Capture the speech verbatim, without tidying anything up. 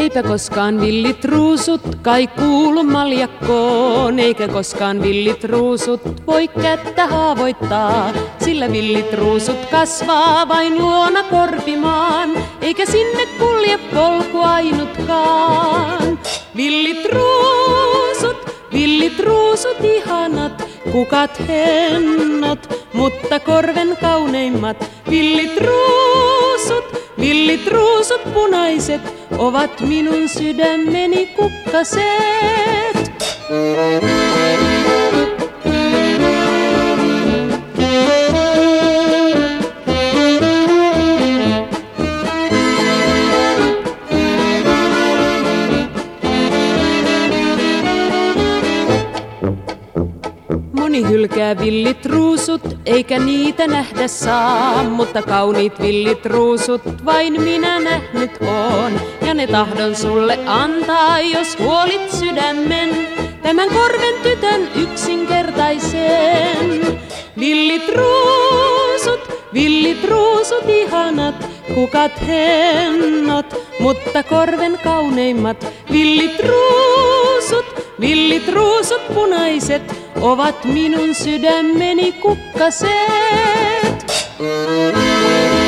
Eipä koskaan villit ruusut kai kuulu maljakkoon, eikä koskaan villit ruusut voi kättä haavoittaa, sillä villit ruusut kasvaa vain luona korpimaan, eikä sinne kulje polku ainutkaan. Villit ruusut, villit ruusut ihanat, kukat hennot, mutta korven kauneimmat. Villit ruusut, villit ruusut punaiset, ovat minun sydämeni kukkaset. Moni hylkää villit ruusut, eikä niitä nähdä saa, mutta kauniit villit ruusut vain minä nähnyt oon. Ja ne tahdon sulle antaa, jos huolit sydämen, tämän korven tytön yksinkertaisen. Villit ruusut, villit ruusut ihanat, kukat hennot, mutta korven kauneimmat. Villit ruusut, villit ruusut punaiset, ovat minun sydämeni kukkaset.